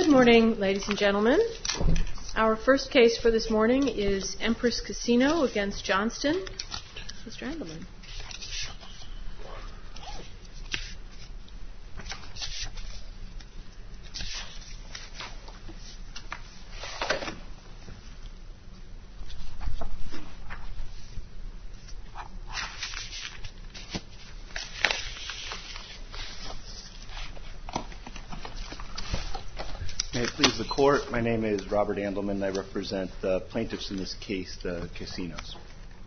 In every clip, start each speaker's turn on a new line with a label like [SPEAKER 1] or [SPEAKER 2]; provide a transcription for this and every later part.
[SPEAKER 1] Good morning, ladies and gentlemen. Our first case for this morning is Empress Casino against Johnston. Mr. Engelman.
[SPEAKER 2] May it please the Court, my name is Robert Andelman and I represent the plaintiffs in this case, the casinos.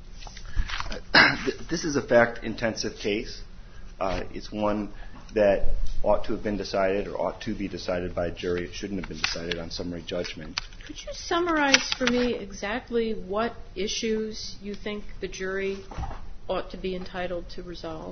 [SPEAKER 2] This is a fact-intensive case. It's one that ought to have been decided or ought to be decided by a jury. It shouldn't have been decided on summary judgment.
[SPEAKER 1] Could you summarize for me exactly what issues you think the jury ought to be entitled to resolve?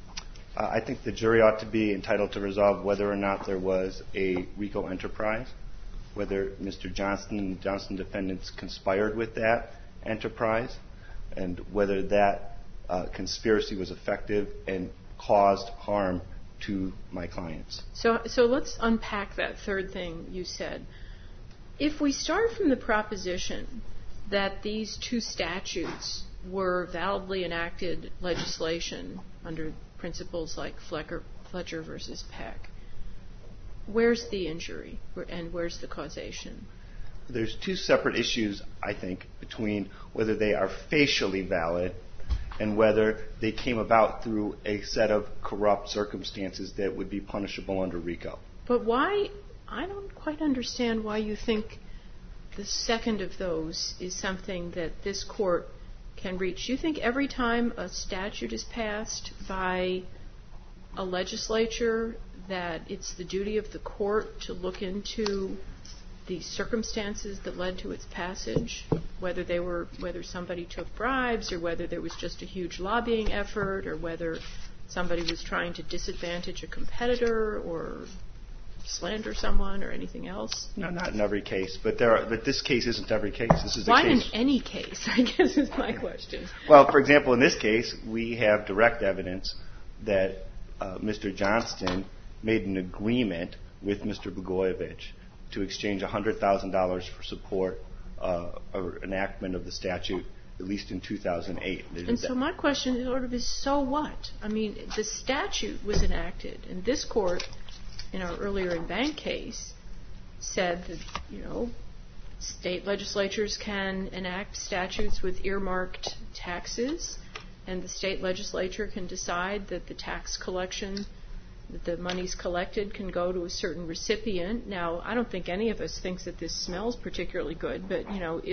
[SPEAKER 2] I think the jury ought to be entitled to resolve whether or not there was a RICO enterprise, whether Mr. Johnston and the Johnston defendants conspired with that enterprise, and whether that conspiracy was effective and caused harm to my clients. So
[SPEAKER 1] let's unpack that third thing you said. If we start from the proposition that these two statutes were validly enacted legislation under principles like Fletcher versus Peck, where's the injury and where's the causation?
[SPEAKER 2] There's two separate issues, I think, between whether they are facially valid and whether they came about through a set of corrupt circumstances that would be punishable under RICO.
[SPEAKER 1] But why? I don't quite understand why you think the second of those is something that this court can reach. You think every time a statute is passed by a legislature that it's the duty of the court to look into the circumstances that led to its passage, whether somebody took bribes or whether there was just a huge lobbying effort or whether somebody was trying to disadvantage a competitor or slander someone or anything else?
[SPEAKER 2] No, not in every case, but this case isn't every case. This is
[SPEAKER 1] Why in any case, I guess is my question.
[SPEAKER 2] Well, for example, in this case, we have direct evidence that Mr. Johnston made an agreement with Mr. Blagojevich to exchange $100,000 for support or enactment of the statute, at least in 2008.
[SPEAKER 1] And so my question is, so what? I mean, the statute was enacted, and this court, in our earlier in-bank case, said that, state legislatures can enact statutes with earmarked taxes, and the state legislature can decide that the tax collection, that the monies collected can go to a certain recipient. Now, I don't think any of us thinks that this smells particularly good, but,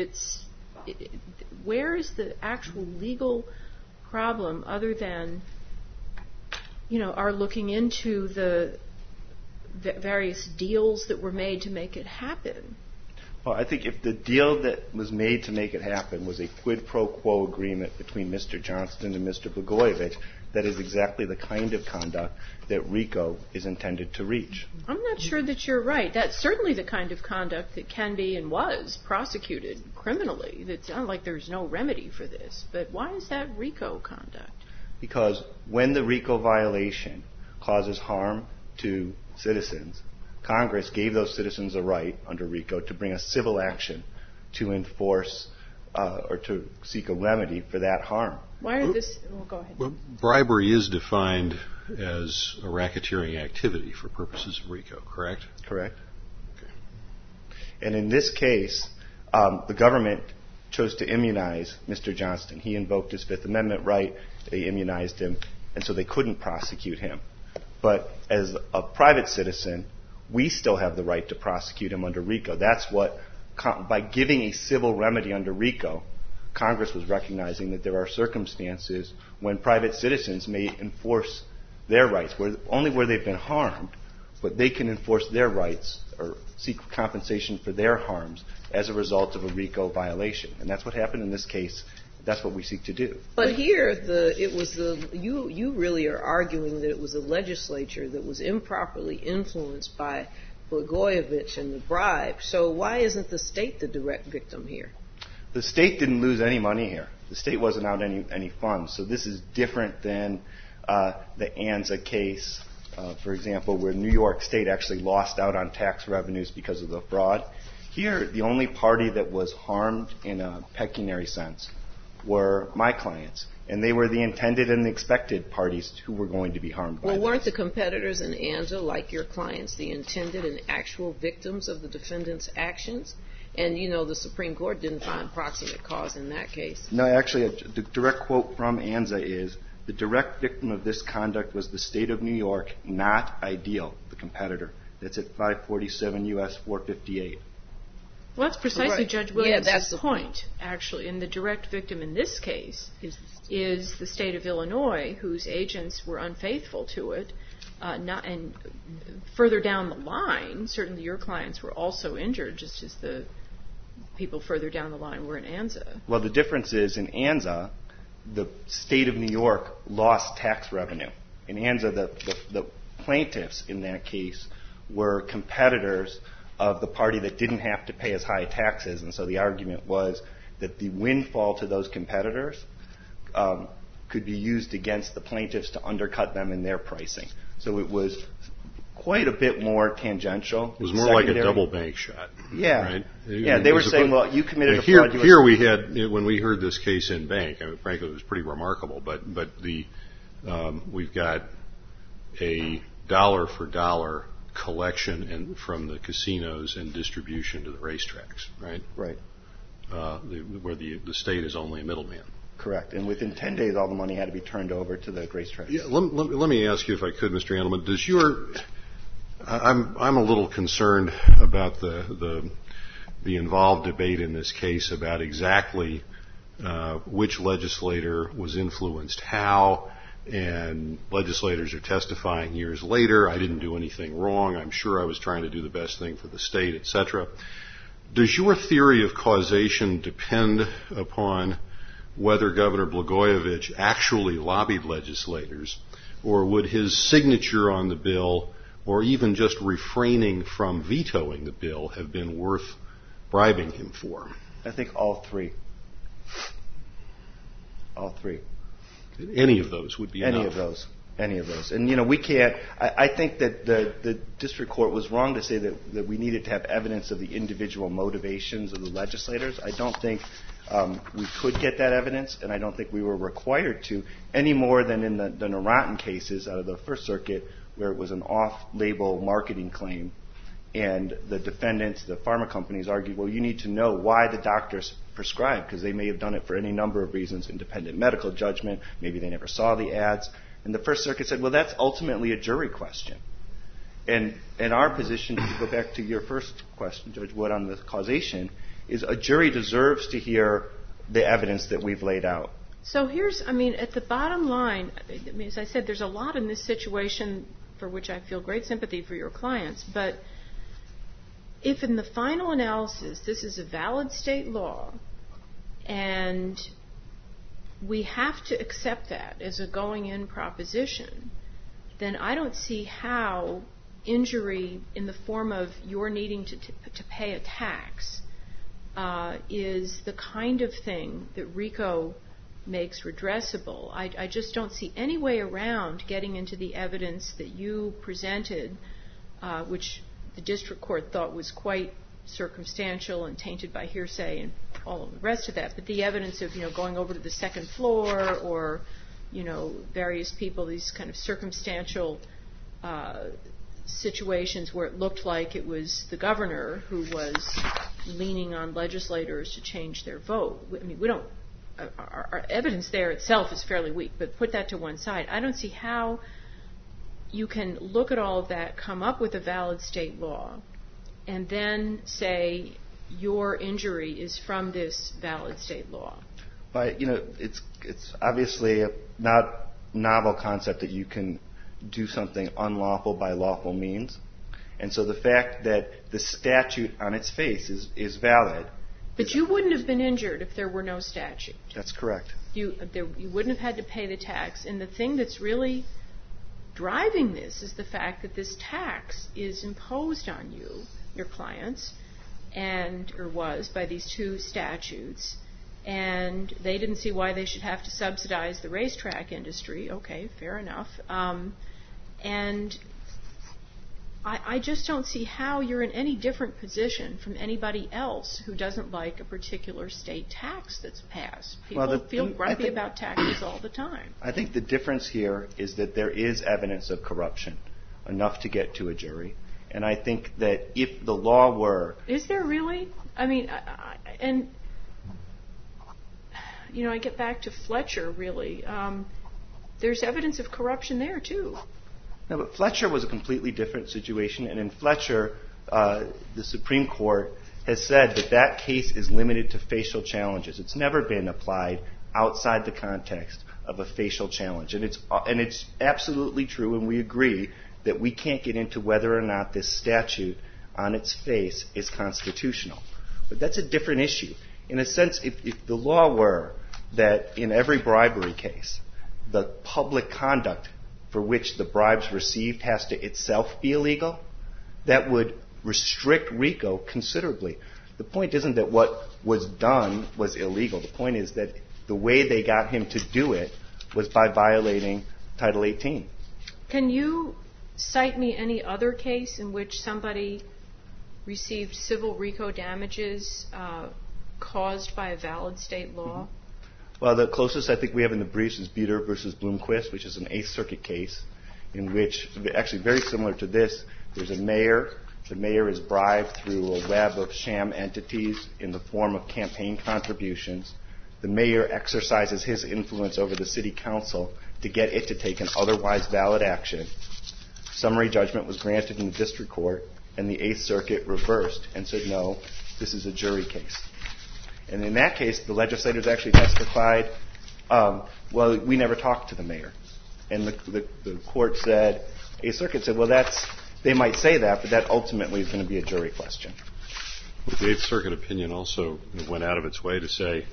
[SPEAKER 1] where is the actual legal problem other than, our looking into the various deals that were made to make it happen?
[SPEAKER 2] Well, I think if the deal that was made to make it happen was a quid pro quo agreement between Mr. Johnston and Mr. Blagojevich, that is exactly the kind of conduct that RICO is intended to reach.
[SPEAKER 1] I'm not sure that you're right. That's certainly the kind of conduct that can be and was prosecuted criminally. It's not like there's no remedy for this. But why is that RICO conduct?
[SPEAKER 2] Because when the RICO violation causes harm to citizens, Congress gave those citizens a right under RICO to bring a civil action to enforce or to seek a remedy for that harm.
[SPEAKER 1] Why are this? Well, go ahead.
[SPEAKER 3] Well, bribery is defined as a racketeering activity for purposes of RICO, correct?
[SPEAKER 2] Correct.
[SPEAKER 3] Okay.
[SPEAKER 2] And in this case, the government chose to immunize Mr. Johnston. He invoked his Fifth Amendment right. They immunized him, and so they couldn't prosecute him. But as a private citizen, we still have the right to prosecute him under RICO. That's what, by giving a civil remedy under RICO, Congress was recognizing that there are circumstances when private citizens may enforce their rights, only where they've been harmed, but they can enforce their rights or seek compensation for their harms as a result of a RICO violation. And that's what happened in this case. That's what we seek to do.
[SPEAKER 4] But here, you really are arguing that it was the legislature that was improperly influenced by Blagojevich and the bribe. So why isn't the state the direct victim here?
[SPEAKER 2] The state didn't lose any money here. The state wasn't out any funds. So this is different than the Anza case For example, where New York State actually lost out on tax revenues because of the fraud. Here, the only party that was harmed in a pecuniary sense were my clients. And they were the intended and the expected parties who were going to be harmed by this.
[SPEAKER 4] Well, weren't the competitors in ANZA, like your clients, the intended and actual victims of the defendant's actions? And, the Supreme Court didn't find proximate cause in that case.
[SPEAKER 2] No, actually, the direct quote from ANZA is, "The direct victim of this conduct was the state of New York, not Ideal, the competitor." That's at 547 U.S. 458.
[SPEAKER 1] Well, that's precisely
[SPEAKER 4] Right.
[SPEAKER 1] Judge Williams'
[SPEAKER 4] that's the
[SPEAKER 1] point, actually. And the direct victim in this case is the state of Illinois, whose agents were unfaithful to it. And further down the line, certainly your clients were also injured, just as the people further down the line were in ANZA.
[SPEAKER 2] Well, the difference is in ANZA, the state of New York lost tax revenue. In ANZA, the plaintiffs in that case were competitors of the party that didn't have to pay as high taxes, and so the argument was that the windfall to those competitors could be used against the plaintiffs to undercut them in their pricing. So it was quite a bit more tangential.
[SPEAKER 3] It was more like a double bank shot.
[SPEAKER 2] Yeah.
[SPEAKER 3] Right?
[SPEAKER 2] Yeah, they were saying, well, you committed a
[SPEAKER 3] fraud.
[SPEAKER 2] fraud.
[SPEAKER 3] Here we had, when we heard this case in bank, frankly, it was pretty remarkable, but we've got a dollar-for-dollar collection from the casinos and distribution to the racetracks, right?
[SPEAKER 2] Right.
[SPEAKER 3] Where the state is only a middleman.
[SPEAKER 2] Correct. And within 10 days, all the money had to be turned over to the racetracks.
[SPEAKER 3] Yeah, let me ask you, if I could, Mr. Andelman, I'm a little concerned about the involved debate in this case about exactly which legislator was influenced how, and legislators are testifying years later, I didn't do anything wrong, I'm sure I was trying to do the best thing for the state, etc. Does your theory of causation depend upon whether Governor Blagojevich actually lobbied legislators, or would his signature on the bill, or even just refraining from vetoing the bill, have been worth bribing him for?
[SPEAKER 2] I think all three. All three.
[SPEAKER 3] Any of those would be enough.
[SPEAKER 2] Any of those. And, we can't. I think that the district court was wrong to say that we needed to have evidence of the individual motivations of the legislators. I don't think we could get that evidence, and I don't think we were required to, any more than in the Narantan cases out of the First Circuit, where it was an off-label marketing claim, and the defendants, the pharma companies, argued, well, you need to know why the doctors prescribed, because they may have done it for any number of reasons, independent medical judgment, maybe they never saw the ads. And the First Circuit said, well, that's ultimately a jury question. And our position, to go back to your first question, Judge Wood, on the causation, is a jury deserves to hear the evidence that we've laid out.
[SPEAKER 1] So at the bottom line, as I said, there's a lot in this situation for which I feel great sympathy for your clients, but if in the final analysis this is a valid state law and we have to accept that as a going-in proposition, then I don't see how injury in the form of your needing to pay a tax is the kind of thing that RICO makes redressable. I just don't see any way around getting into the evidence that you presented, which the district court thought was quite circumstantial and tainted by hearsay and all of the rest of that. But the evidence of, going over to the second floor or, various people, these kind of circumstantial situations where it looked like it was the governor who was leaning on legislators to change their vote. Our evidence there itself is fairly weak, but put that to one side. I don't see how you can look at all of that, come up with a valid state law, and then say your injury is from this valid state law.
[SPEAKER 2] But, it's obviously a not novel concept that you can do something unlawful by lawful means. And so the fact that the statute on its face is valid.
[SPEAKER 1] But you wouldn't have been injured if there were no statute.
[SPEAKER 2] That's correct.
[SPEAKER 1] You wouldn't have had to pay the tax. And the thing that's really driving this is the fact that this tax is imposed on you, your clients, or was by these two statutes, and they didn't see why they should have to subsidize the racetrack industry. Okay, fair enough. And I just don't see how you're in any different position from anybody else who doesn't like a particular state tax that's passed. People feel grumpy about taxes all the time.
[SPEAKER 2] I think the difference here is that there is evidence of corruption, enough to get to a jury. And I think that if the law were...
[SPEAKER 1] Is there really? I mean, I get back to Fletcher, really. There's evidence of corruption there, too.
[SPEAKER 2] No, but Fletcher was a completely different situation, and in Fletcher, the Supreme Court has said that case is limited to facial challenges. It's never been applied outside the context of a facial challenge. And it's absolutely true, and we agree that we can't get into whether or not this statute on its face is constitutional. But that's a different issue. In a sense, if the law were that in every bribery case, the public conduct for which the bribes received has to itself be illegal, that would restrict RICO considerably. The point isn't that what was done was illegal. The point is that the way they got him to do it was by violating Title 18.
[SPEAKER 1] Can you cite me any other case in which somebody received civil RICO damages caused by a valid state law?
[SPEAKER 2] Well, the closest I think we have in the briefs is Beater versus Bloomquist, which is an Eighth Circuit case in which, actually very similar to this, there's a mayor. The mayor is bribed through a web of sham entities in the form of campaign contributions. The mayor exercises his influence over the city council to get it to take an otherwise valid action. Summary judgment was granted in the district court, and the Eighth Circuit reversed and said, no, this is a jury case. And in that case, the legislators actually testified, well, we never talked to the mayor. And the court said, Eighth Circuit said, well, they might say that, but that ultimately is going to be a jury question.
[SPEAKER 3] But the Eighth Circuit opinion also went out of its way to say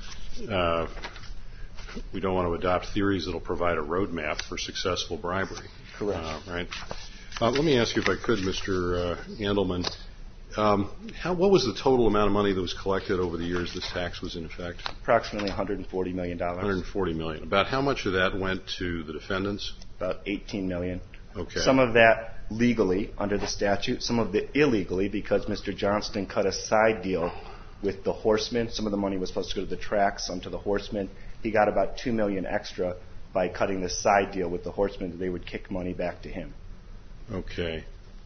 [SPEAKER 3] we don't want to adopt theories that will provide a roadmap for successful bribery.
[SPEAKER 2] Correct.
[SPEAKER 3] Right. Let me ask you, if I could, Mr. Andelman, what was the total amount of money that was collected over the years this tax was in effect?
[SPEAKER 2] Approximately $140 million.
[SPEAKER 3] $140 million. About how much of that went to the defendants?
[SPEAKER 2] About $18 million.
[SPEAKER 3] Okay.
[SPEAKER 2] Some of that legally under the statute, some of it illegally because Mr. Johnston cut a side deal with the horsemen. Some of the money was supposed to go to the track, some to the horsemen. He got about $2 million extra by cutting the side deal with the horsemen that they would kick money back to him.
[SPEAKER 3] Okay.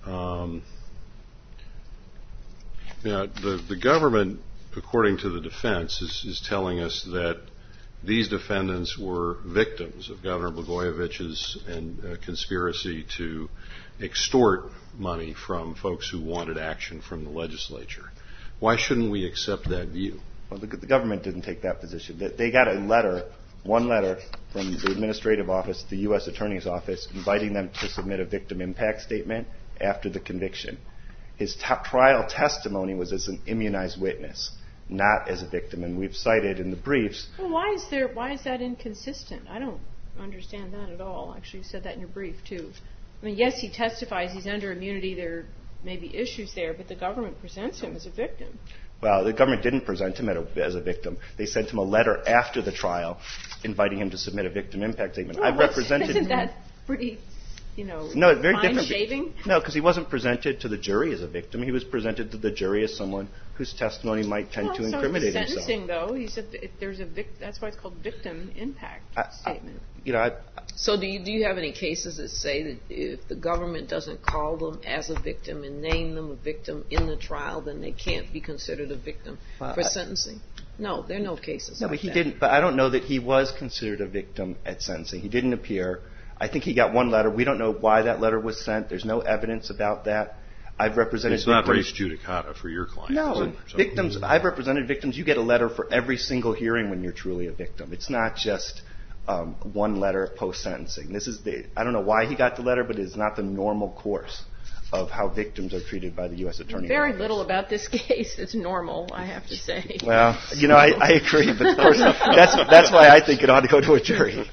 [SPEAKER 3] Now, the government, according to the defense, is telling us that these defendants were victims of Governor Blagojevich's conspiracy to extort money from folks who wanted action from the legislature. Why shouldn't we accept that view?
[SPEAKER 2] Well, the government didn't take that position. They got one letter from the administrative office, the U.S. Attorney's Office, inviting them to submit a victim impact statement after the conviction. His trial testimony was as an immunized witness, not as a victim, and we've cited in the briefs.
[SPEAKER 1] Well, why is that inconsistent? I don't understand that at all. Actually, you said that in your brief too. I mean, yes, he testifies he's under immunity. There may be issues there, but the government presents him as a victim.
[SPEAKER 2] Well, the government didn't present him as a victim. They sent him a letter after the trial inviting him to submit a victim impact statement.
[SPEAKER 1] Well, isn't that pretty,
[SPEAKER 2] no, very
[SPEAKER 1] different. Shaving?
[SPEAKER 2] No, because he wasn't presented to the jury as a victim. He was presented to the jury as someone whose testimony might tend to incriminate himself.
[SPEAKER 1] Sentencing, though, that's why it's called victim impact statement.
[SPEAKER 4] So do you have any cases that say that if the government doesn't call them as a victim and name them a victim in the trial, then they can't be considered a victim for sentencing? No, there are no cases like that. No, but
[SPEAKER 2] he didn't. But I don't know that he was considered a victim at sentencing. He didn't appear. I think he got one letter. We don't know why that letter was sent. There's no evidence about that. I've represented
[SPEAKER 3] victims. It's not res judicata for your client.
[SPEAKER 2] No, victims. I've represented victims. You get a letter for every single hearing when you're truly a victim. It's not just one letter post-sentencing. I don't know why he got the letter, but it's not the normal course of how victims are treated by the U.S. Attorney's Office.
[SPEAKER 1] Very little about this case is normal, I have to say.
[SPEAKER 2] Well, I agree, but of course that's why I think it ought to go to a jury.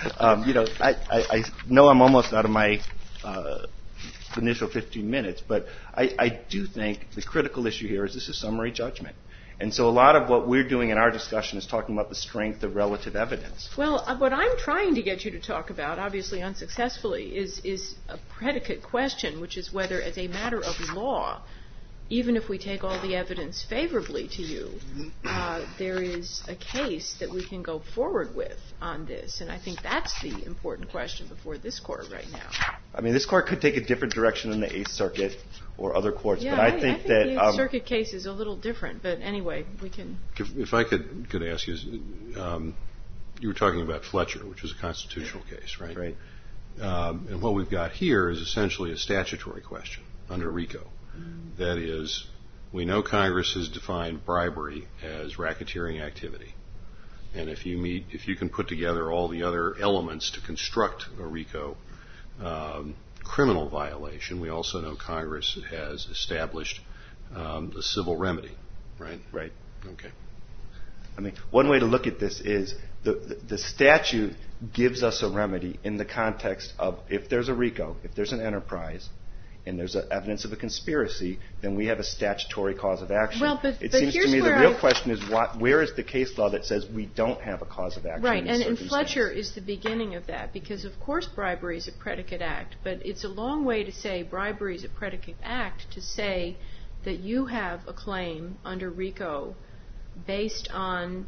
[SPEAKER 2] I know I'm almost out of my initial 15 minutes, but I do think the critical issue here is this is summary judgment. And so a lot of what we're doing in our discussion is talking about the strength of relative evidence.
[SPEAKER 1] Well, what I'm trying to get you to talk about, obviously unsuccessfully, is a predicate question, which is whether, as a matter of law, even if we take all the evidence favorably to you, there is a case that we can go forward with on this. And I think that's the important question before this court right now.
[SPEAKER 2] I mean, this court could take a different direction than the Eighth Circuit or other courts,
[SPEAKER 1] yeah,
[SPEAKER 2] but I think that
[SPEAKER 1] the Eighth Circuit case is a little different. But anyway, we can.
[SPEAKER 3] If I could ask you, you were talking about Fletcher, which was a constitutional case, right?
[SPEAKER 2] Right.
[SPEAKER 3] And what we've got here is essentially a statutory question under RICO. That is, we know Congress has defined bribery as racketeering activity. And if you can put together all the other elements to construct a RICO criminal violation, we also know Congress has established the civil remedy, right?
[SPEAKER 2] Right.
[SPEAKER 3] Okay.
[SPEAKER 2] I mean, one way to look at this is the statute gives us a remedy in the context of if there's a RICO, if there's an enterprise, and there's evidence of a conspiracy, then we have a statutory cause of action.
[SPEAKER 1] Well, but
[SPEAKER 2] seems to me the real question is where is the case law that says we don't have a cause of action?
[SPEAKER 1] Right, and Fletcher is the beginning of that, because of course bribery is a predicate act, but it's a long way to say bribery is a predicate act to say that you have a claim under RICO based on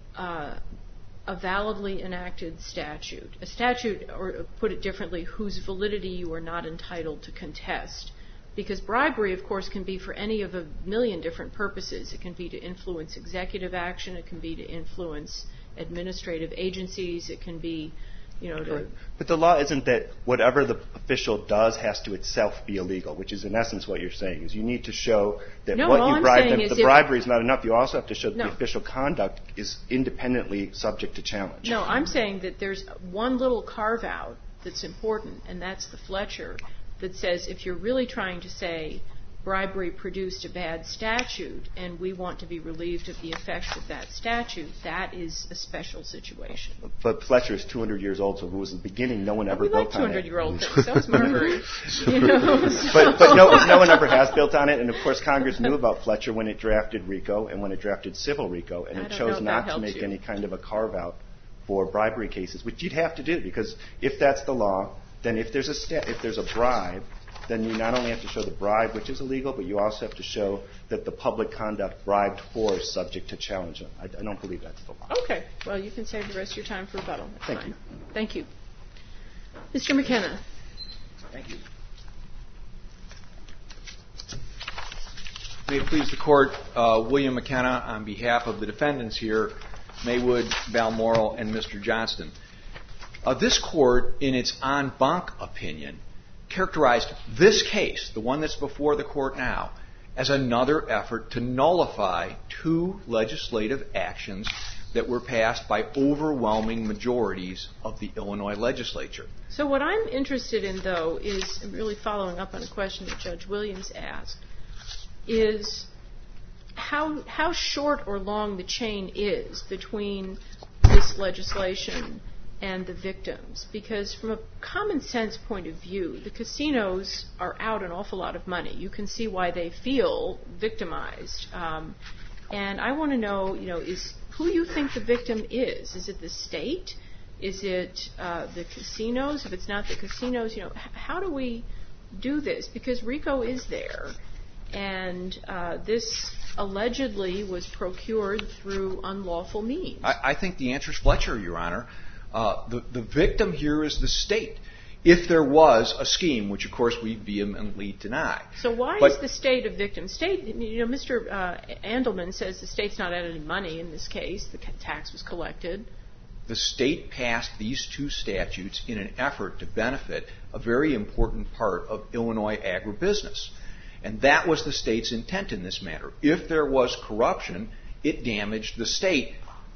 [SPEAKER 1] a validly enacted statute. A statute, or put it differently, whose validity you are not entitled to contest. Because bribery, of course, can be for any of a million different purposes. It can be to influence executive action. It can be to influence administrative agencies. It can be, to...
[SPEAKER 2] But the law isn't that whatever the official does has to itself be illegal, which is in essence what you're saying, is you need to show that what you bribe them, the bribery is not enough. You also have to show that the official conduct is independently subject to challenge.
[SPEAKER 1] No, I'm saying that there's one little carve-out that's important, and that's the Fletcher, that says if you're really trying to say bribery produced a bad statute and we want to be relieved of the effects of that statute, that is a special situation.
[SPEAKER 2] But Fletcher is 200 years old, so it was the beginning. No one ever built on it.
[SPEAKER 1] 200-year-old things. So is Marbury.
[SPEAKER 2] But no one ever has built on it. And, of course, Congress knew about Fletcher when it drafted RICO and when it drafted civil RICO, and it chose not to make any kind of a carve-out for bribery cases, which you'd have to do, because if that's the law, then if there's a bribe, then you not only have to show the bribe, which is illegal, but you also have to show that the public conduct bribed for is subject to challenge. I don't believe that's the law.
[SPEAKER 1] Okay. Well, you can save the rest of your time for rebuttal.
[SPEAKER 2] Thank you.
[SPEAKER 1] Thank you. Mr. McKenna.
[SPEAKER 5] Thank you. May it please the Court, William McKenna on behalf of the defendants here, Maywood, Balmoral, and Mr. Johnston. This Court, in its en banc opinion, characterized this case, the one that's before the Court now, as another effort to nullify two legislative actions that were passed by overwhelming majorities of the Illinois legislature.
[SPEAKER 1] So what I'm interested in, though, is really following up on a question that Judge Williams asked, is how short or long the chain is between this legislation and the victims. Because from a common sense point of view, the casinos are out an awful lot of money. You can see why they feel victimized. And I want to know, is who you think the victim is. Is it the state? Is it the casinos? If it's not the casinos, how do we do this? Because RICO is there. And this allegedly was procured through unlawful means.
[SPEAKER 5] I think the answer is Fletcher, Your Honor. The victim here is the state. If there was a scheme, which of course we vehemently deny.
[SPEAKER 1] So why is the state a victim? Mr. Andelman says the state's not out any money in this case. The tax was collected.
[SPEAKER 5] The state passed these two statutes in an effort to benefit a very important part of Illinois agribusiness. And that was the state's intent in this matter. If there was corruption, it damaged the state.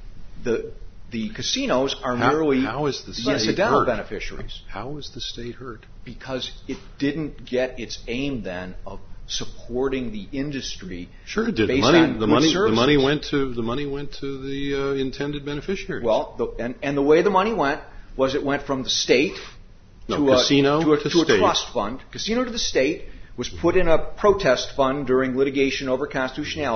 [SPEAKER 5] The casinos are merely the incidental beneficiaries.
[SPEAKER 3] How is the state hurt?
[SPEAKER 5] Because it didn't get its aim then of supporting the industry.
[SPEAKER 3] Sure it did.
[SPEAKER 5] Based on
[SPEAKER 3] the money went to the intended beneficiaries.
[SPEAKER 5] Well, and the way the money went was it went from the state to a trust fund. Casino to the state was put in a protest fund during litigation over constitutionality,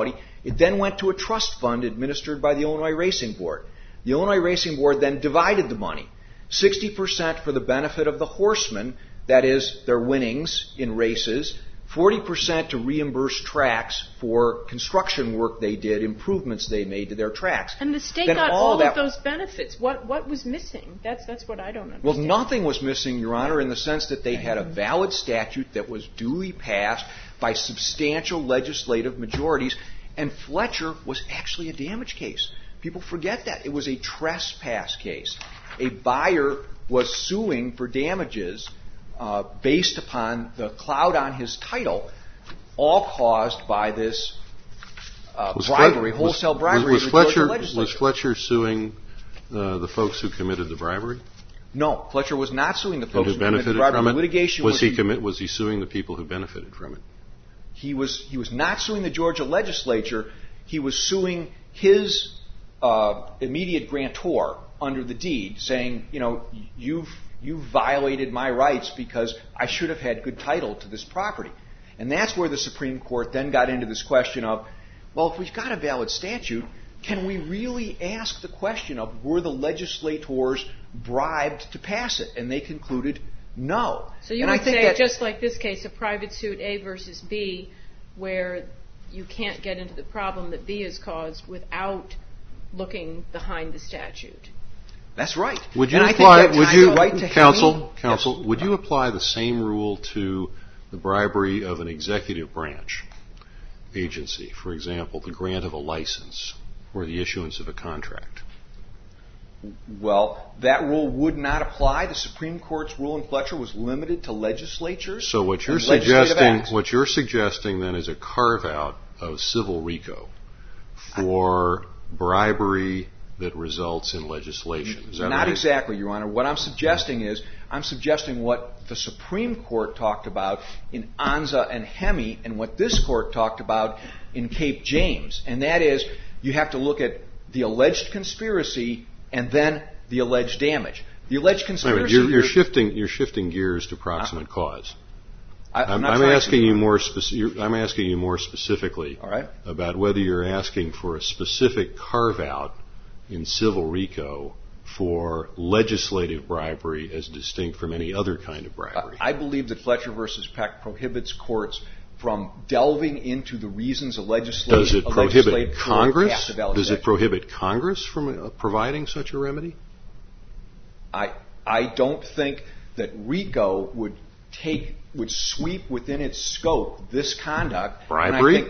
[SPEAKER 5] It then went to a trust fund administered by the Illinois Racing Board. The Illinois Racing Board then divided the money. 60% for the benefit of the horsemen, that is, their winnings in races, 40% to reimburse tracks for construction work they did, improvements they made to their tracks.
[SPEAKER 1] And the state
[SPEAKER 5] then
[SPEAKER 1] got all of those benefits. What was missing? That's what I don't understand.
[SPEAKER 5] Well, nothing was missing, Your Honor, in the sense that they had a valid statute that was duly passed by substantial legislative majorities, and Fletcher was actually a damage case. People forget that. It was a trespass case. A buyer was suing for damages based upon the cloud on his title, all caused by this bribery, wholesale bribery.
[SPEAKER 3] Was Fletcher suing the folks who committed the bribery?
[SPEAKER 5] No, Fletcher was not suing the folks
[SPEAKER 3] who committed the bribery.
[SPEAKER 5] From it? Litigation
[SPEAKER 3] was he suing the people who benefited from it?
[SPEAKER 5] He was not suing the Georgia legislature. He was suing his immediate grantor under the deed, saying, you've violated my rights because I should have had good title to this property. And that's where the Supreme Court then got into this question of, well, if we've got a valid statute, can we really ask the question of were the legislators bribed to pass it? And they concluded no.
[SPEAKER 1] So you would say, just like this case, a private suit A versus B, where you can't get into the problem that B has caused without looking behind the statute.
[SPEAKER 5] That's right.
[SPEAKER 3] Would you would you apply the same rule to the bribery of an executive branch agency, for example, the grant of a license or the issuance of a contract?
[SPEAKER 5] Well, that rule would not apply. The Supreme Court's rule in Fletcher was limited to legislatures.
[SPEAKER 3] So what you're suggesting then is a carve out of civil RICO for bribery that results in legislation. Is that
[SPEAKER 5] not
[SPEAKER 3] right?
[SPEAKER 5] Exactly, Your Honor. What I'm suggesting is what the Supreme Court talked about in Anza and Hemme and what this Court talked about in Cape James. And that is you have to look at the alleged conspiracy and then the alleged damage. The alleged conspiracy...
[SPEAKER 3] You're shifting gears to proximate cause. I'm asking you more specifically about whether you're asking for a specific carve-out in civil RICO for legislative bribery as distinct from any other kind of bribery.
[SPEAKER 5] I believe that Fletcher v. Peck prohibits courts from delving into the reasons a legislative
[SPEAKER 3] Does it prohibit Congress?
[SPEAKER 5] Does
[SPEAKER 3] it prohibit Congress from providing such a remedy?
[SPEAKER 5] I don't think that RICO would sweep within its scope this conduct.
[SPEAKER 3] Bribery?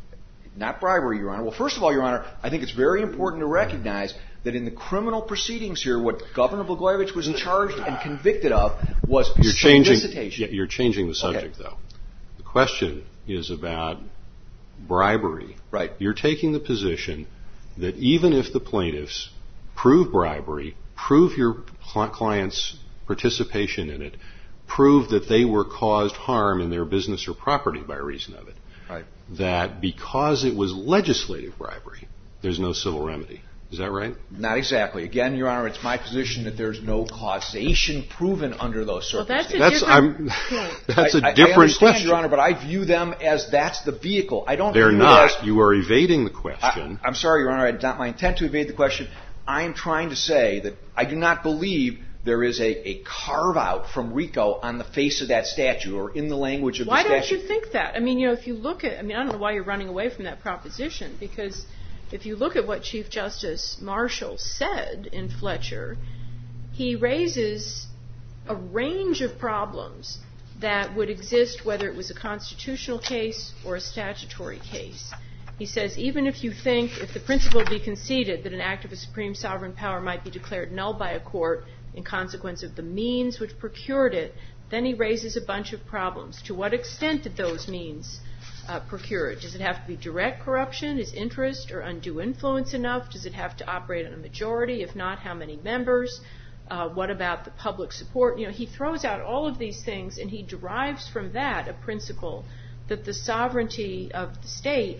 [SPEAKER 5] Not bribery, Your Honor. Well, first of all, Your Honor, I think it's very important to recognize that in the criminal proceedings here, what Governor Blagojevich was charged and convicted of was solicitation.
[SPEAKER 3] You're changing the subject, though. The question is about bribery.
[SPEAKER 5] Right.
[SPEAKER 3] You're taking the position that even if the plaintiffs prove bribery, prove your client's participation in it, prove that they were caused harm in their business or property by reason of it,
[SPEAKER 5] right,
[SPEAKER 3] that because it was legislative bribery, there's no civil remedy. Is that right?
[SPEAKER 5] Not exactly. Again, Your Honor, it's my position that there's no causation proven under those circumstances.
[SPEAKER 3] That's a different
[SPEAKER 5] I understand,
[SPEAKER 3] question.
[SPEAKER 5] Your Honor, but I view them as that's the vehicle. I don't.
[SPEAKER 3] They're not. You are evading the question.
[SPEAKER 5] I'm sorry, Your Honor. It's not my intent to evade the question. I am trying to say that I do not believe there is a carve-out from RICO on the face of that statute or in the language of the statute.
[SPEAKER 1] Why don't you think that? I mean, if you look at, I don't know why you're running away from that proposition, because if you look at what Chief Justice Marshall said in Fletcher, he raises a range of problems that would exist whether it was a constitutional case or a statutory case. He says, even if you think, if the principle be conceded that an act of a supreme sovereign power might be declared null by a court in consequence of the means which procured it, then he raises a bunch of problems. To what extent did those means procure it? Does it have to be direct corruption? Is interest or undue influence enough? Does it have to operate on a majority? If not, how many members? What about the public support? He throws out all of these things, and he derives from that a principle that the sovereignty of the state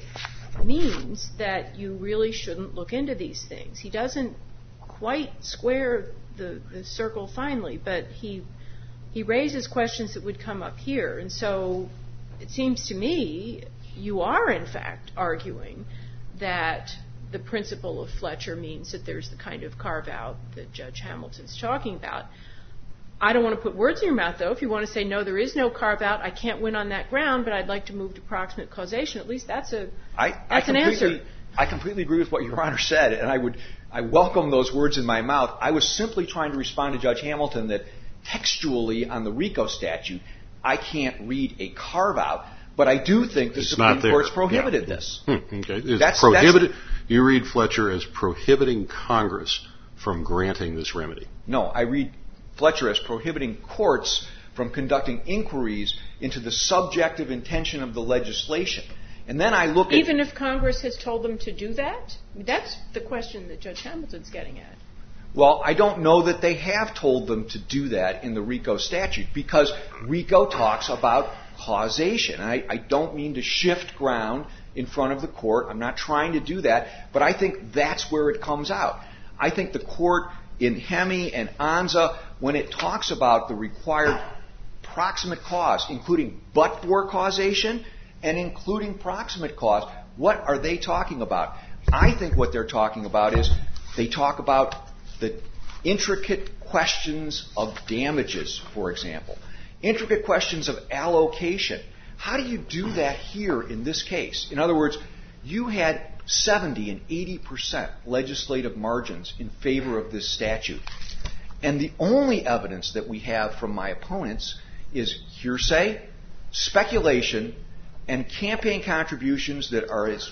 [SPEAKER 1] means that you really shouldn't look into these things. He doesn't quite square the circle finally, but he raises questions that would come up here. And so it seems to me you are, in fact, arguing that the principle of Fletcher means that there's the kind of carve-out that Judge Hamilton's talking about. I don't want to put words in your mouth, though. If you want to say, no, there is no carve-out, I can't win on that ground, but I'd like to move to proximate causation, at least that's an answer.
[SPEAKER 5] I completely agree with what Your Honor said, and I welcome those words in my mouth. I was simply trying to respond to Judge Hamilton that textually on the RICO statute, I can't read a carve-out, but I do think the Supreme Court's prohibited this.
[SPEAKER 3] Okay. It's prohibited. You read Fletcher as prohibiting Congress from granting this remedy.
[SPEAKER 5] No, I read Fletcher as prohibiting courts from conducting inquiries into the subjective intention of the legislation. And then I look at...
[SPEAKER 1] Even if Congress has told them to do that? That's the question that Judge Hamilton's getting at.
[SPEAKER 5] Well, I don't know that they have told them to do that in the RICO statute, because RICO talks about causation. I don't mean to shift ground in front of the court. I'm not trying to do that, but I think that's where it comes out. I think the court in Hemi and Anza, when it talks about the required proximate cause, including but-for causation and including proximate cause, what are they talking about? I think what they're talking about is they talk about the intricate questions of damages, for example. Intricate questions of allocation. How do you do that here in this case? In other words, you had 70 and 80% legislative margins in favor of this statute. And the only evidence that we have from my opponents is hearsay, speculation, and campaign contributions that are as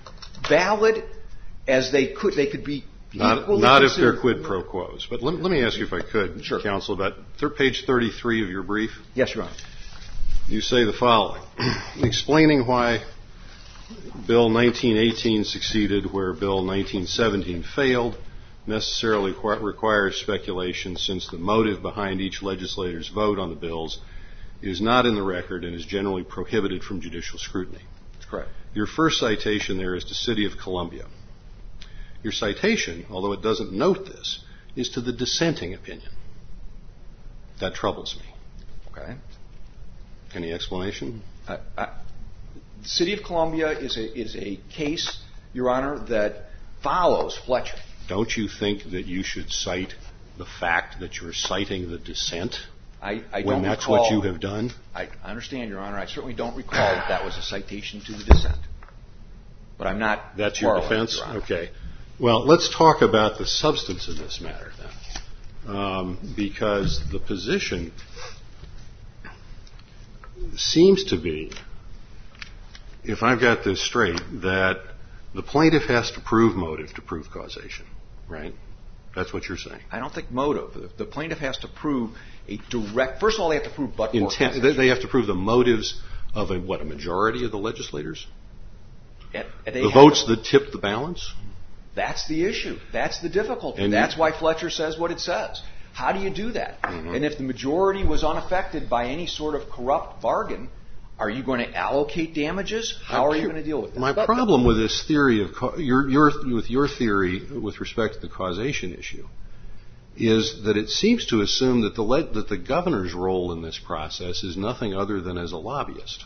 [SPEAKER 5] valid as they could be.
[SPEAKER 3] Not if they're quid pro quos. But let me ask you, if I could,
[SPEAKER 5] sure,
[SPEAKER 3] counsel, about page 33 of your brief.
[SPEAKER 5] Yes, Your Honor.
[SPEAKER 3] You say the following: explaining why Bill 1918 succeeded where Bill 1917 failed necessarily requires speculation, since the motive behind each legislator's vote on the bills is not in the record and is generally prohibited from judicial scrutiny.
[SPEAKER 5] That's correct. Your
[SPEAKER 3] first citation there is to City of Columbia. Your citation, although it doesn't note this, is to the dissenting opinion. That troubles me.
[SPEAKER 5] Okay.
[SPEAKER 3] Any explanation?
[SPEAKER 5] The City of Columbia is a case, Your Honor, that follows Fletcher.
[SPEAKER 3] Don't you think that you should cite the fact that you're citing the dissent when that's what you have done?
[SPEAKER 5] I understand, Your Honor. I certainly don't recall that was a citation to the dissent. But I'm not...
[SPEAKER 3] That's your defense? Your okay. Well, let's talk about the substance of this matter then. Because the position seems to be, if I've got this straight, that the plaintiff has to prove motive to prove causation, right? That's what you're saying.
[SPEAKER 5] I don't think motive. The plaintiff has to prove a direct... First of all, they have to prove but-for causation.
[SPEAKER 3] They have to prove the motives of a majority of the legislators? The votes that tip the balance?
[SPEAKER 5] That's the issue. That's the difficulty. And that's why Fletcher says what it says. How do you do that? Mm-hmm. And if the majority was unaffected by any sort of corrupt bargain, are you going to allocate damages? How are you going to deal with that?
[SPEAKER 3] My problem with this theory with your theory with respect to the causation issue is that it seems to assume that the governor's role in this process is nothing other than as a lobbyist.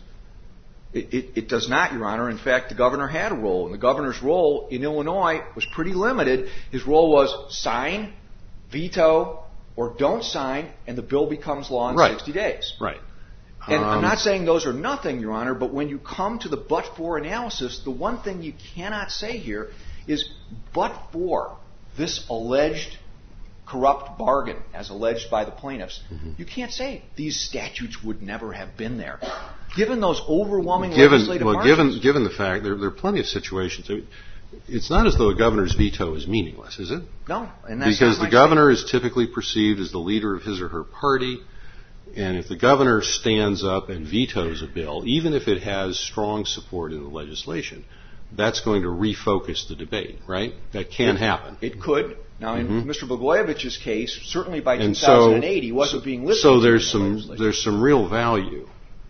[SPEAKER 5] It does not, Your Honor. In fact, the governor had a role, and the governor's role in Illinois was pretty limited. His role was sign, veto, or don't sign, and the bill becomes law in 60 days.
[SPEAKER 3] Right.
[SPEAKER 5] And I'm not saying those are nothing, Your Honor, but when you come to the but-for analysis, the one thing you cannot say here is but-for this alleged corrupt bargain, as alleged by the plaintiffs, you can't say these statutes would never have been there. Given those overwhelming legislative margins.
[SPEAKER 3] Given the fact there are plenty of situations. It's not as though a governor's veto is meaningless, is it?
[SPEAKER 5] No. And that's
[SPEAKER 3] because the governor is typically perceived as the leader of his or her party. And if the governor stands up and vetoes a bill, even if it has strong support in the legislation, that's going to refocus the debate, right? That can happen.
[SPEAKER 5] It could. Now, in Mr. Blagojevich's case, certainly by 2008, he wasn't being listened to.
[SPEAKER 3] So there's some real value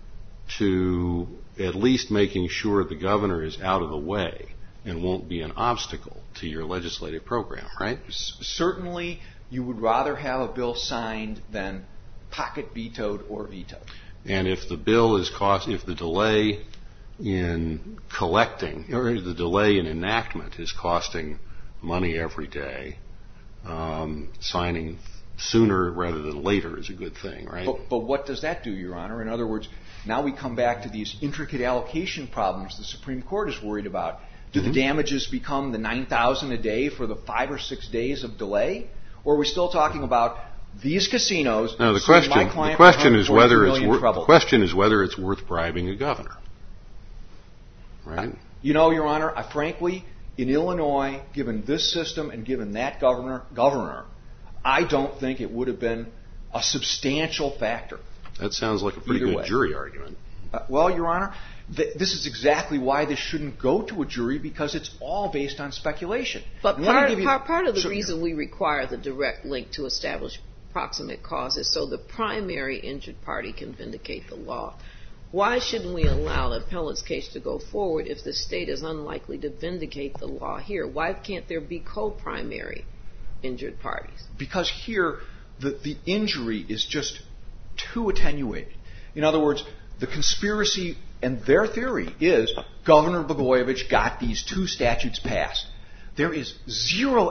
[SPEAKER 3] to at least making sure the governor is out of the way and won't be an obstacle to your legislative program, right?
[SPEAKER 5] Certainly, you would rather have a bill signed than pocket vetoed or vetoed.
[SPEAKER 3] And if the bill is if the delay in collecting, or the delay in enactment is costing money every day. Signing sooner rather than later is a good thing, right?
[SPEAKER 5] But what does that do, Your Honor? In other words, now we come back to these intricate allocation problems the Supreme Court is worried about. Do the damages become the $9,000 a day for the 5 or 6 days of delay? Or are we still talking about these casinos?
[SPEAKER 3] No, the question is whether it's worth bribing a governor, right?
[SPEAKER 5] You know, Your Honor, frankly, in Illinois, given this system and given that governor, I don't think it would have been a substantial factor.
[SPEAKER 3] That sounds like a pretty good jury argument.
[SPEAKER 5] Well, Your Honor, this is exactly why this shouldn't go to a jury, because it's all based on speculation.
[SPEAKER 4] But part of the reason we require the direct link to establish proximate cause is so the primary injured party can vindicate the law. Why shouldn't we allow the appellant's case to go forward if the state is unlikely to vindicate the law here? Why can't there be co-primary injured parties?
[SPEAKER 5] Because here, the injury is just too attenuated. In other words, the conspiracy and their theory is Governor Blagojevich got these 2 statutes passed. There is zero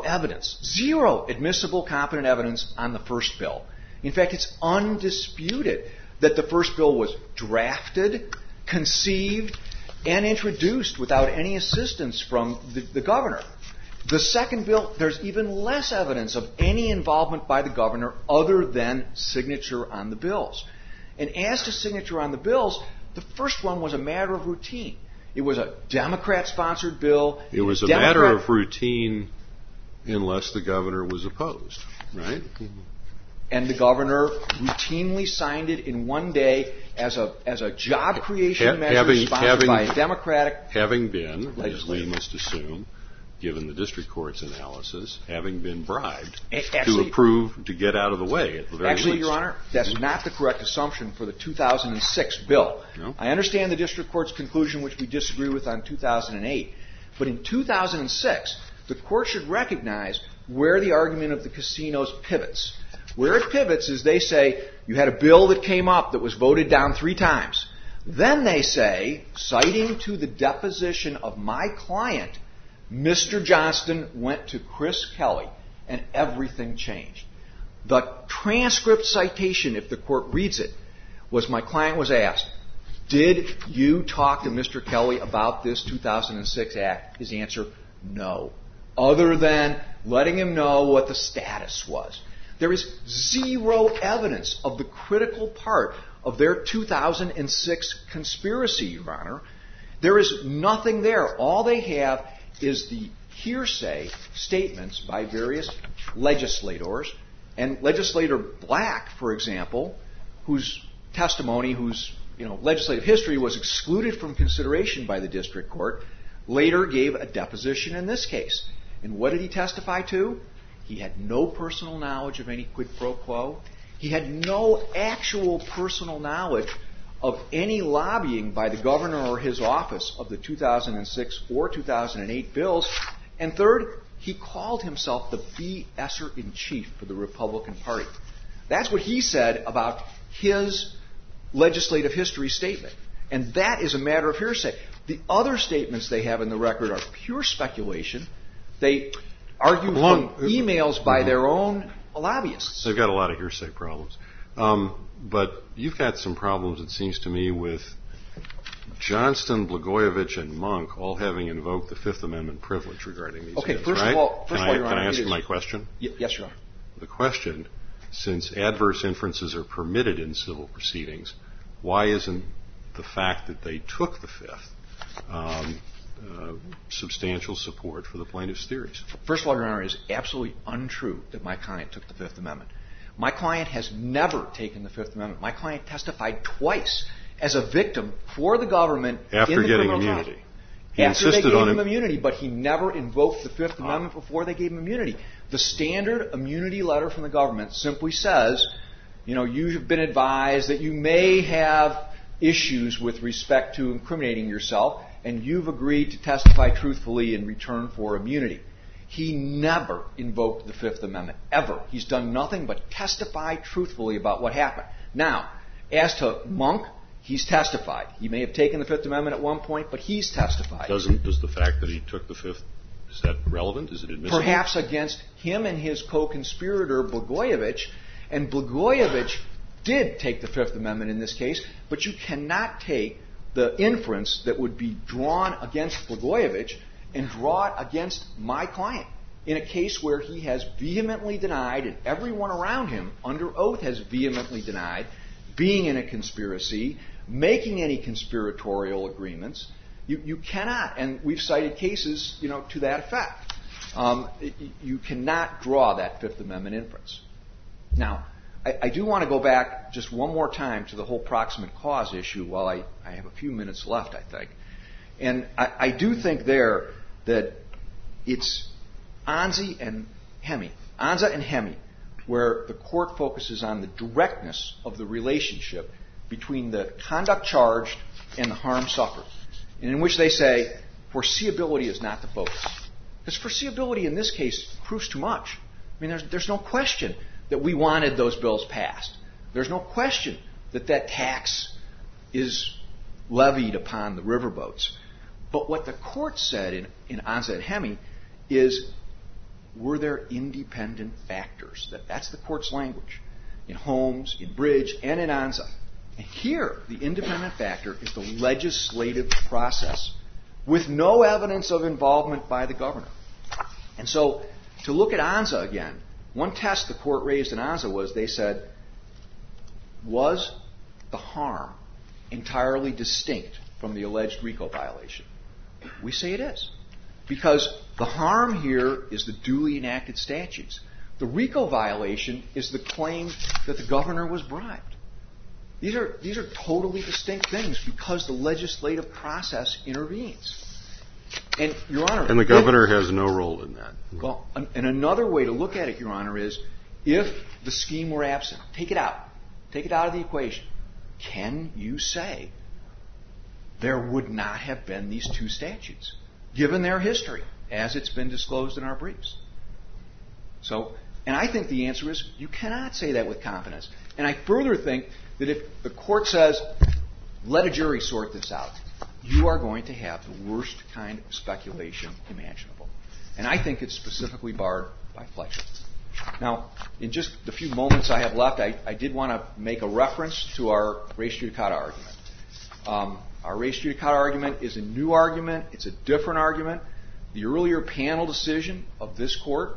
[SPEAKER 5] admissible competent evidence on the first bill. In fact, it's undisputed that the first bill was drafted, conceived, and introduced without any assistance from the governor. The second bill, there's even less evidence of any involvement by the governor other than signature on the bills. And as to signature on the bills, the first one was a matter of routine. It was a Democrat-sponsored bill.
[SPEAKER 3] It was a matter of routine unless the governor was opposed, right?
[SPEAKER 5] And the governor routinely signed it in one day as a job creation measure sponsored by a Democratic
[SPEAKER 3] having been, as we must assume, given the district court's analysis, having been bribed to get out of the way at the very least.
[SPEAKER 5] Your Honor, that's not the correct assumption for the 2006 bill.
[SPEAKER 3] No?
[SPEAKER 5] I understand the district court's conclusion, which we disagree with on 2008. But in 2006, the court should recognize where the argument of the casinos pivots. Where it pivots is they say, you had a bill that came up that was voted down 3 times. Then they say, citing to the deposition of my client, Mr. Johnston went to Chris Kelly, and everything changed. The transcript citation, if the court reads it, was my client was asked, did you talk to Mr. Kelly about this 2006 act? His answer, no. Other than letting him know what the status was. There is zero evidence of the critical part of their 2006 conspiracy, Your Honor. There is nothing there. All they have is the hearsay statements by various legislators. And Legislator Black, for example, whose testimony, whose legislative history was excluded from consideration by the district court, later gave a deposition in this case. And what did he testify to? He had no personal knowledge of any quid pro quo. He had no actual personal knowledge of any lobbying by the governor or his office of the 2006 or 2008 bills. And third, he called himself the BSer-in-chief for the Republican Party. That's what he said about his legislative history statement. And that is a matter of hearsay. The other statements they have in the record are pure speculation. They argue from emails by their own lobbyists.
[SPEAKER 3] They've got a lot of hearsay problems. But you've got some problems, it seems to me, with Johnston, Blagojevich, and Monk all having invoked the Fifth Amendment privilege regarding these events,
[SPEAKER 5] first
[SPEAKER 3] right?
[SPEAKER 5] of all,
[SPEAKER 3] Can I ask you my question?
[SPEAKER 5] Yes, Your Honor.
[SPEAKER 3] The question, since adverse inferences are permitted in civil proceedings, why isn't the fact that they took the Fifth substantial support for the plaintiff's theories?
[SPEAKER 5] First of all, Your Honor, it is absolutely untrue that my client took the Fifth Amendment. My client has never taken the Fifth Amendment. My client testified twice as a victim for the government
[SPEAKER 3] after
[SPEAKER 5] in the
[SPEAKER 3] getting
[SPEAKER 5] criminal
[SPEAKER 3] immunity.
[SPEAKER 5] trial. After they gave him immunity, but he never invoked the Fifth Amendment before they gave him immunity. The standard immunity letter from the government simply says, you have been advised that you may have issues with respect to incriminating yourself, and you've agreed to testify truthfully in return for immunity. He never invoked the Fifth Amendment, ever. He's done nothing but testify truthfully about what happened. Now, as to Monk, He's testified. He may have taken the Fifth Amendment at one point, but he's testified.
[SPEAKER 3] Does the fact that he took the Fifth, is that relevant? Is it admissible?
[SPEAKER 5] Perhaps against him and his co-conspirator, Blagojevich. And Blagojevich did take the Fifth Amendment in this case, but you cannot take the inference that would be drawn against Blagojevich and draw it against my client in a case where he has vehemently denied, and everyone around him under oath has vehemently denied, being in a conspiracy, making any conspiratorial agreements. You cannot, and we've cited cases, to that effect. You cannot draw that Fifth Amendment inference. Now, I do want to go back just one more time to the whole proximate cause issue while I have a few minutes left, I think. And I do think there that it's Anza and Hemi, where the court focuses on the directness of the relationship between the conduct charged and the harm suffered, and in which they say foreseeability is not the focus. Because foreseeability in this case proves too much. I mean, there's no question that we wanted those bills passed. There's no question that tax is levied upon the riverboats. But what the court said in Anza and Hemi is, were there independent factors? That's the court's language. In Holmes, in Bridge, and in Anza. And here, the independent factor is the legislative process with no evidence of involvement by the governor. And so, to look at Anza again, one test the court raised in Anza was, they said, was the harm entirely distinct from the alleged RICO violation? We say it is. Because the harm here is the duly enacted statutes. The RICO violation is the claim that the governor was bribed. These are totally distinct things because the legislative process intervenes. And, Your Honor...
[SPEAKER 3] And the governor has no role in that.
[SPEAKER 5] Well, and another way to look at it, Your Honor, is if the scheme were absent, take it out. Take it out of the equation. Can you say there would not have been these two statutes, given their history, as it's been disclosed in our briefs? So, and I think the answer is you cannot say that with confidence. And I further think that if the court says, let a jury sort this out, you are going to have the worst kind of speculation imaginable. And I think it's specifically barred by Fletcher. Now, in just the few moments I have left, I did want to make a reference to our res judicata argument. Our res judicata argument is a new argument. It's a different argument. The earlier panel decision of this court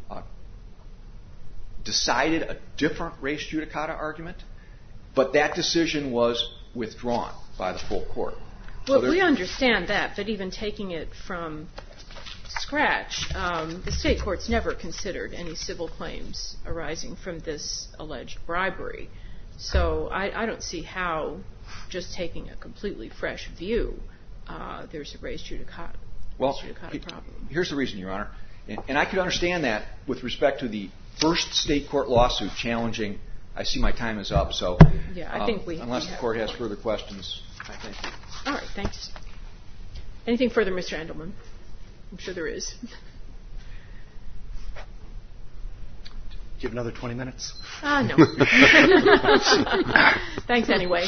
[SPEAKER 5] decided a different res judicata argument, but that decision was withdrawn by the full court.
[SPEAKER 1] Well, we understand that, but even taking it from scratch, the state courts never considered any civil claims arising from this alleged bribery. So I don't see how, just taking a completely fresh view, there's a res judicata problem.
[SPEAKER 5] Here's the reason, Your Honor. And I could understand that with respect to the first state court lawsuit challenging. I see my time is up, so
[SPEAKER 1] yeah, I think
[SPEAKER 5] unless the court has further questions, I thank you.
[SPEAKER 1] All right, thanks. Anything further, Mr. Endelman? I'm sure there is.
[SPEAKER 2] Do you have another 20 minutes?
[SPEAKER 1] No. Thanks anyway.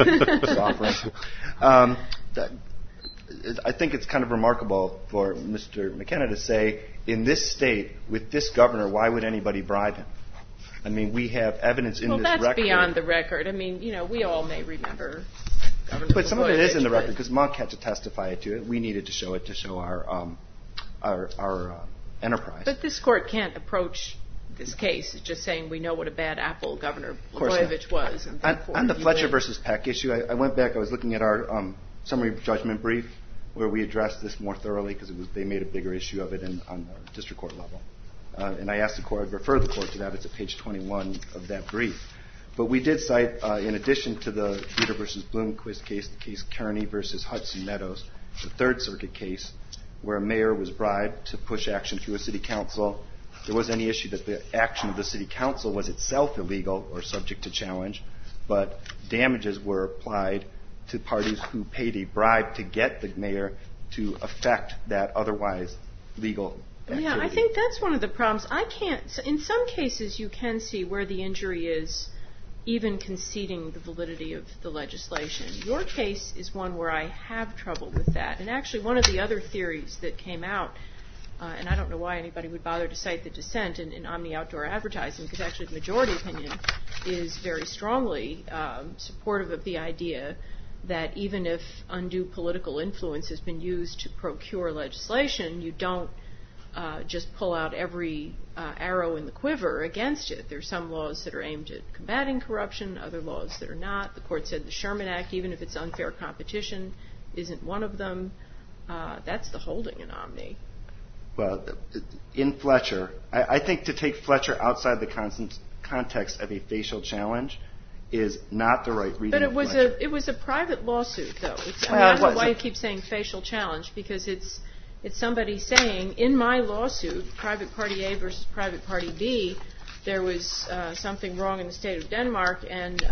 [SPEAKER 2] I think it's kind of remarkable for Mr. McKenna to say, in this state, with this governor, why would anybody bribe him? I mean, we have evidence in this record.
[SPEAKER 1] Well, that's beyond the record. I mean, we all may remember Governor
[SPEAKER 2] But some of it is in the record, because Monk had to testify to it. We needed to show it to show our enterprise.
[SPEAKER 1] But this court can't approach this case just saying we know what a bad apple Governor Blagojevich was.
[SPEAKER 2] On the Fletcher versus Peck issue, I went back, I was looking at our summary judgment brief, where we addressed this more thoroughly, because they made a bigger issue of it on the district court level. And I asked the court, referred the court to that. It's at page 21 of that brief. But we did cite, in addition to the Peter versus Bloomquist case, the case Kearney versus Hudson Meadows, the Third Circuit case, where a mayor was bribed to push action through a city council. There wasn't any issue that the action of the city council was itself illegal or subject to challenge, but damages were applied to parties who paid a bribe to get the mayor to affect that otherwise legal activity.
[SPEAKER 1] Yeah, I think that's one of the problems. In some cases you can see where the injury is even conceding the validity of the legislation. Your case is one where I have trouble with that. And actually, one of the other theories that came out, and I don't know why anybody would bother to cite the dissent in Omni Outdoor Advertising, because actually the majority opinion is very strongly supportive of the idea that even if undue political influence has been used to procure legislation, you don't just pull out every arrow in the quiver against it. There's some laws that are aimed at combating corruption, other laws that are not. The court said the Sherman Act, even if it's unfair competition, isn't one of them. That's the holding in Omni.
[SPEAKER 2] Well, in Fletcher, I think to take Fletcher outside the context of a facial challenge is not the right reading. But
[SPEAKER 1] it was a private lawsuit, though. I don't know why you keep saying facial challenge, because it's somebody saying, in my lawsuit, private party A versus private party B, there was something wrong in the state of Denmark, and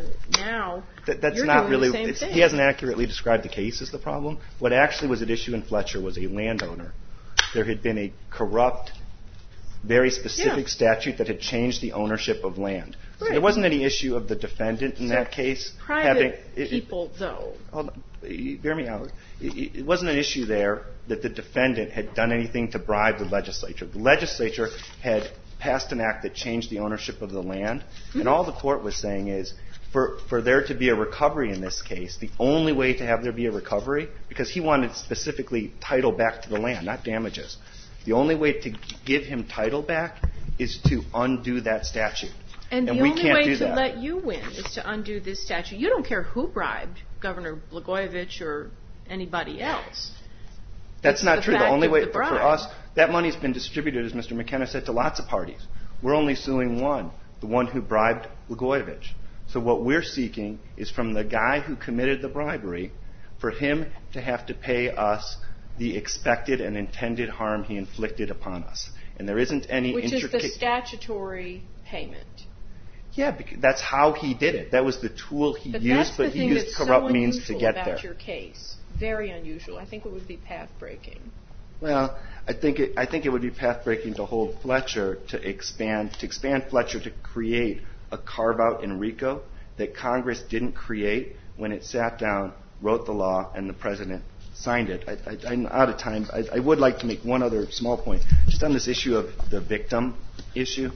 [SPEAKER 1] now you're doing the same thing.
[SPEAKER 2] He hasn't accurately described the case as the problem. What actually was at issue in Fletcher was a landowner. There had been a corrupt, very specific statute that had changed the ownership of land. Right. So there wasn't any issue of the defendant in that case.
[SPEAKER 1] People, though.
[SPEAKER 2] Hold on. Bear me out. It wasn't an issue there that the defendant had done anything to bribe the legislature. The legislature had passed an act that changed the ownership of the land, and all the court was saying is, for there to be a recovery in this case, the only way to have there be a recovery, because he wanted specifically title back to the land, not damages. The only way to give him title back is to undo that statute.
[SPEAKER 1] And the only way to let you win is to undo this statute. You don't care who bribed Governor Blagojevich or anybody else.
[SPEAKER 2] That's not true. The only way for us, that money's been distributed, as Mr. McKenna said, to lots of parties. We're only suing one, the one who bribed Blagojevich. So what we're seeking is from the guy who committed the bribery, for him to have to pay us the expected and intended harm he inflicted upon us. And there isn't any
[SPEAKER 1] Which is the statutory payment.
[SPEAKER 2] Yeah, because that's how he did it. That was the tool he used, but he used corrupt means to get there.
[SPEAKER 1] That's your case. Very unusual. I think it would be path-breaking.
[SPEAKER 2] Well, I think it would be path-breaking to hold Fletcher to expand Fletcher to create a carve-out in RICO that Congress didn't create when it sat down, wrote the law, and the president signed it. I'm out of time. I would like to make one other small point, just on this issue of the victim issue.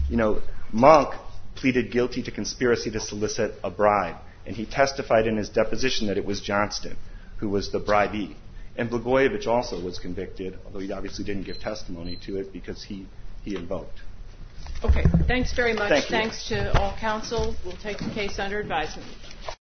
[SPEAKER 2] Monk pleaded guilty to conspiracy to solicit a bribe, and he testified in his deposition that it was Johnston who was the bribee. And Blagojevich also was convicted, although he obviously didn't give testimony to it because he invoked.
[SPEAKER 1] Okay. Thanks very much.
[SPEAKER 2] Thank you.
[SPEAKER 1] Thanks to all counsel. We'll take the case under advisement.